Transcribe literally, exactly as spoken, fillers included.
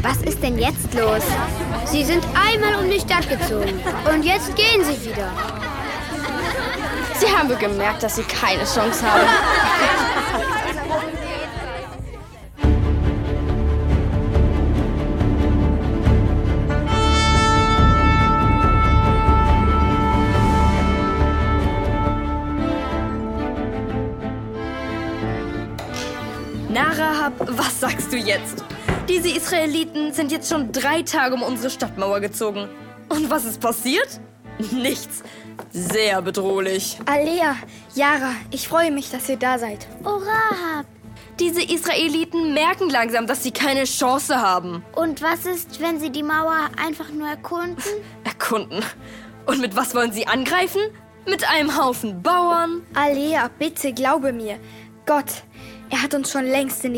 Was ist denn jetzt los? Sie sind einmal um die Stadt gezogen und jetzt gehen sie wieder. Sie haben wohl gemerkt, dass sie keine Chance haben. Na, Rahab, was sagst du jetzt? Diese Israeliten sind jetzt schon drei Tage um unsere Stadtmauer gezogen. Und was ist passiert? Nichts. Sehr bedrohlich. Alea, Yara, ich freue mich, dass ihr da seid. Oh, Rahab. Diese Israeliten merken langsam, dass sie keine Chance haben. Und was ist, wenn sie die Mauer einfach nur erkunden? Erkunden. Und mit was wollen sie angreifen? Mit einem Haufen Bauern? Alea, bitte glaube mir. Gott, er hat uns schon längst in die